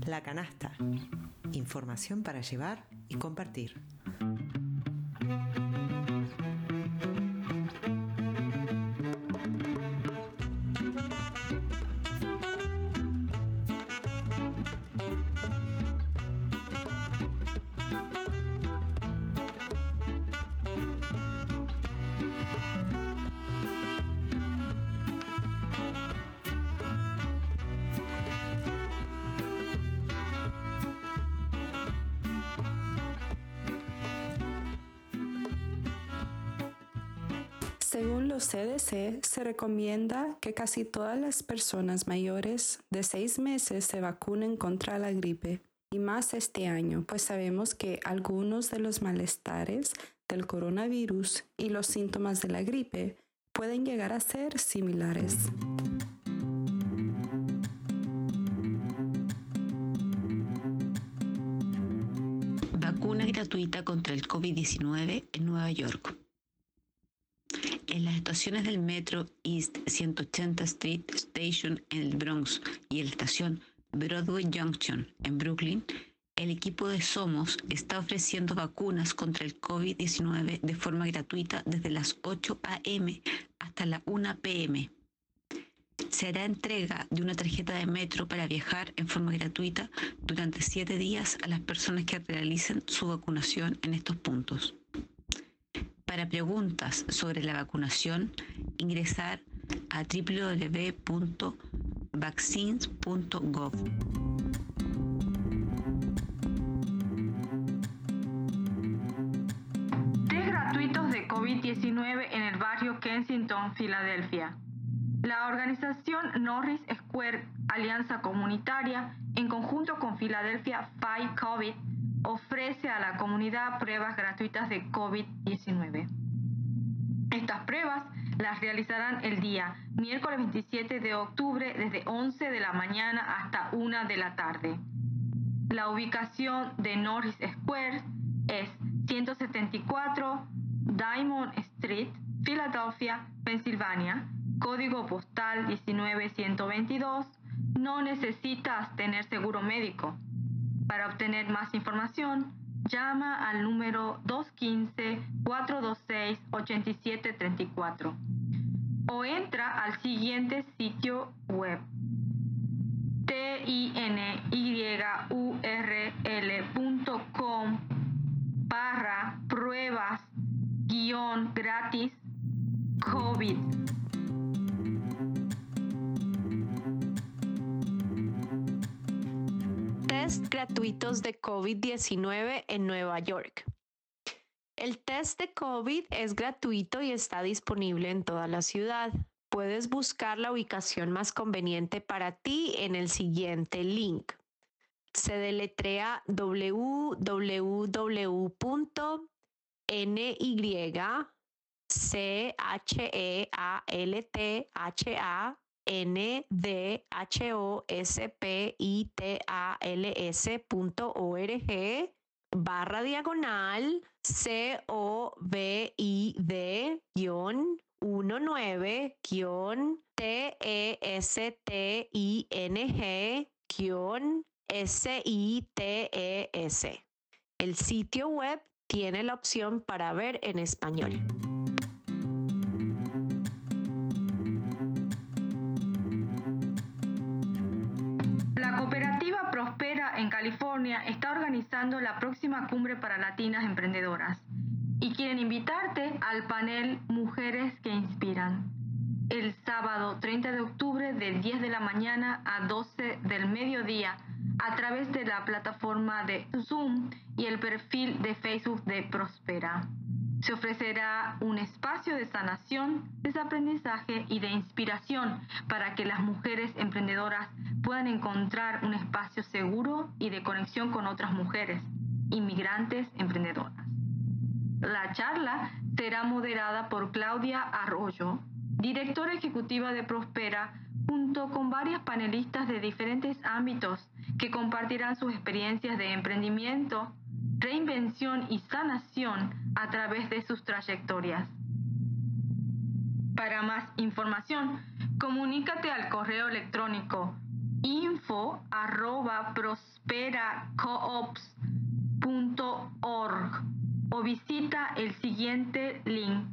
La Canasta. Información para llevar y compartir. Según los CDC, se recomienda que casi todas las personas mayores de 6 meses se vacunen contra la gripe, y más este año, pues sabemos que algunos de los malestares del coronavirus y los síntomas de la gripe pueden llegar a ser similares. Vacuna gratuita contra el COVID-19 en Nueva York. En las estaciones del metro East 180 Street Station en el Bronx y en la estación Broadway Junction en Brooklyn, el equipo de Somos está ofreciendo vacunas contra el COVID-19 de forma gratuita desde las 8 a.m. hasta la 1 p.m. Se hará entrega de una tarjeta de metro para viajar en forma gratuita durante 7 días a las personas que realicen su vacunación en estos puntos. Para preguntas sobre la vacunación, ingresar a www.vaccines.gov. Test gratuitos de COVID-19 en el barrio Kensington, Filadelfia. La organización Norris Square Alianza Comunitaria, en conjunto con Philadelphia Fight COVID, ofrece a la comunidad pruebas gratuitas de COVID-19. Estas pruebas las realizarán el día miércoles 27 de octubre desde 11 de la mañana hasta 1 de la tarde. La ubicación de Norris Square es 174 Diamond Street, Filadelfia, Pensilvania, código postal 19122. No necesitas tener seguro médico. Para obtener más información, llama al número 215-426-8734 o entra al siguiente sitio web: tinyurl.com/pruebas-gratis COVID. Test gratuitos de COVID-19 en Nueva York. El test de COVID es gratuito y está disponible en toda la ciudad. Puedes buscar la ubicación más conveniente para ti en el siguiente link. Se deletrea COVID-19/COVID-19-testing/SITES. El sitio web tiene la opción para ver en español. La cooperativa Prospera en California está organizando la próxima cumbre para latinas emprendedoras y quieren invitarte al panel Mujeres que Inspiran el sábado 30 de octubre de 10 de la mañana a 12 del mediodía a través de la plataforma de Zoom y el perfil de Facebook de Prospera. Se ofrecerá un espacio de sanación, desaprendizaje y de inspiración para que las mujeres emprendedoras puedan encontrar un espacio seguro y de conexión con otras mujeres, inmigrantes emprendedoras. La charla será moderada por Claudia Arroyo, directora ejecutiva de Prospera, junto con varias panelistas de diferentes ámbitos que compartirán sus experiencias de emprendimiento, reinvención y sanación a través de sus trayectorias. Para más información, comunícate al correo electrónico info@prosperacoops.org o visita el siguiente link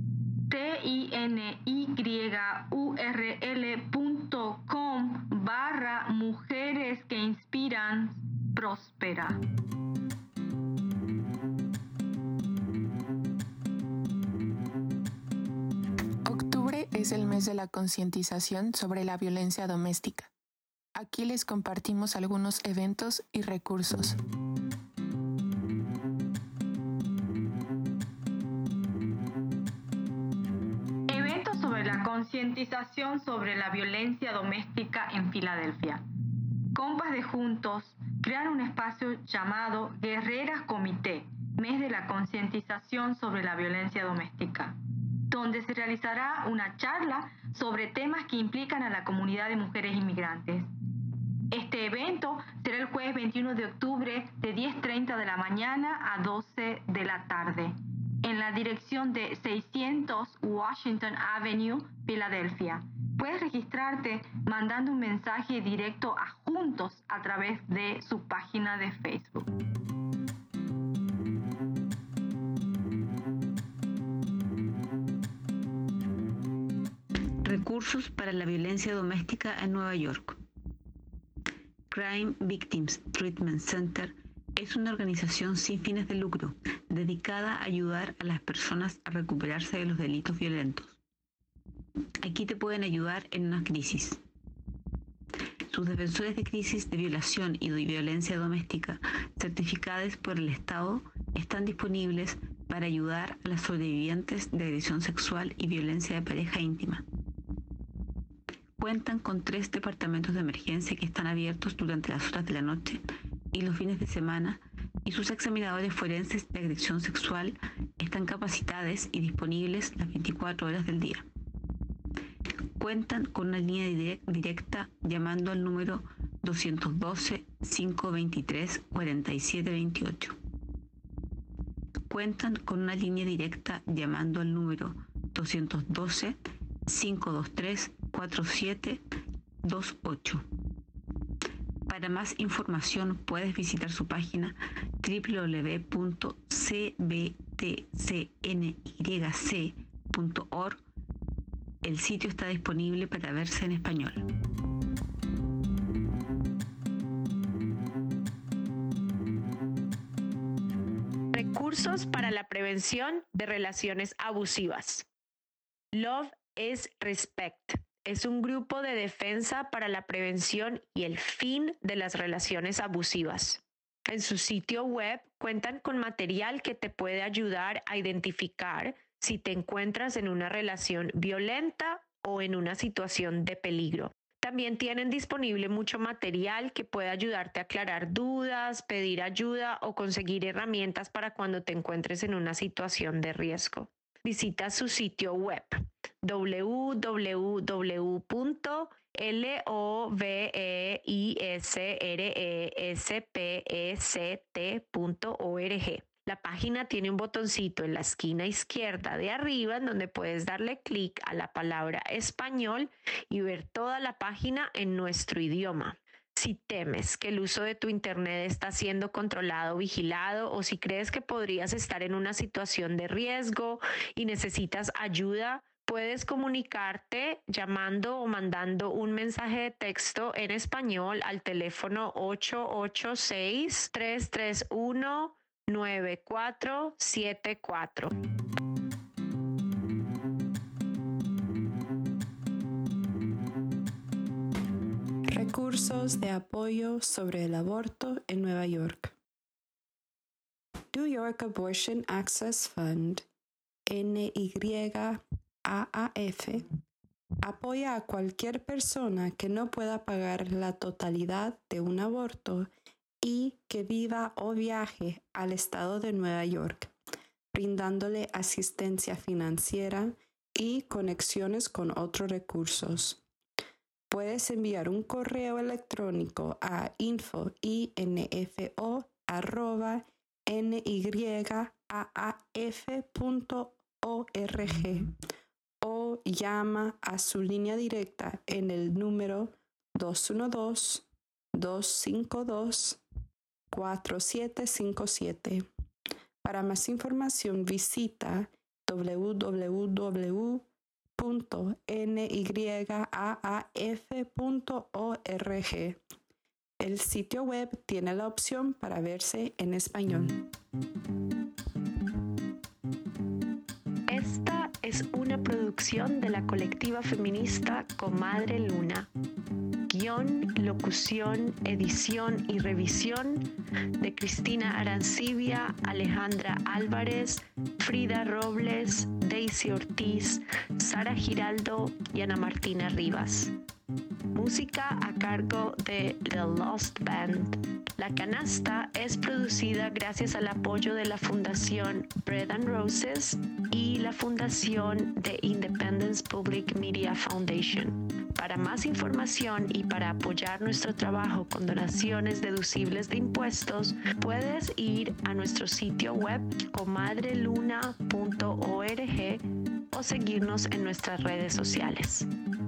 tinyurl.com/mujeres que inspiran Próspera. Octubre es el mes de la concientización sobre la violencia doméstica. Aquí les compartimos algunos eventos y recursos. Eventos sobre la concientización sobre la violencia doméstica en Filadelfia. Compas de Juntos crean un espacio llamado Guerreras Comité, mes de la concientización sobre la violencia doméstica, donde se realizará una charla sobre temas que implican a la comunidad de mujeres inmigrantes. Este evento será el jueves 21 de octubre de 10:30 de la mañana a 12 de la tarde, en la dirección de 600 Washington Avenue, Filadelfia. Puedes registrarte mandando un mensaje directo a Juntos a través de su página de Facebook. Recursos para la violencia doméstica en Nueva York. Crime Victims Treatment Center es una organización sin fines de lucro dedicada a ayudar a las personas a recuperarse de los delitos violentos. Aquí te pueden ayudar en una crisis. Sus defensores de crisis de violación y de violencia doméstica certificados por el Estado están disponibles para ayudar a las sobrevivientes de agresión sexual y violencia de pareja íntima. Cuentan con 3 departamentos de emergencia que están abiertos durante las horas de la noche y los fines de semana, y sus examinadores forenses de agresión sexual están capacitados y disponibles las 24 horas del día. Cuentan con una línea directa llamando al número 212-523-4728. Cuentan con una línea directa llamando al número 212-523-4728. Para más información puedes visitar su página www.cbtcnyc.org. El sitio está disponible para verse en español. Recursos para la prevención de relaciones abusivas. Love is Respect es un grupo de defensa para la prevención y el fin de las relaciones abusivas. En su sitio web cuentan con material que te puede ayudar a identificar si te encuentras en una relación violenta o en una situación de peligro. También tienen disponible mucho material que puede ayudarte a aclarar dudas, pedir ayuda o conseguir herramientas para cuando te encuentres en una situación de riesgo. Visita su sitio web www.loveisrespect.org. La página tiene un botoncito en la esquina izquierda de arriba en donde puedes darle clic a la palabra español y ver toda la página en nuestro idioma. Si temes que el uso de tu internet está siendo controlado o vigilado, o si crees que podrías estar en una situación de riesgo y necesitas ayuda, puedes comunicarte llamando o mandando un mensaje de texto en español al teléfono 886-331-9474. Recursos de apoyo sobre el aborto en Nueva York. New York Abortion Access Fund, NYAAF, apoya a cualquier persona que no pueda pagar la totalidad de un aborto y que viva o viaje al estado de Nueva York, brindándole asistencia financiera y conexiones con otros recursos. Puedes enviar un correo electrónico a info@nyaaf.org o llama a su línea directa en el número 212-252-4757. Para más información visita www.nyaaf.org. El sitio web tiene la opción para verse en español. Esta es una producción de la colectiva feminista Comadre Luna. Guión, locución, edición y revisión de Cristina Arancibia, Alejandra Álvarez, Frida Robles, Daisy Ortiz, Sara Giraldo y Ana Martina Rivas. Música a cargo de The Lost Band. La canasta es producida gracias al apoyo de la Fundación Bread and Roses y la Fundación de Independence Public Media Foundation. Para más información y para apoyar nuestro trabajo con donaciones deducibles de impuestos, puedes ir a nuestro sitio web comadreluna.org o seguirnos en nuestras redes sociales.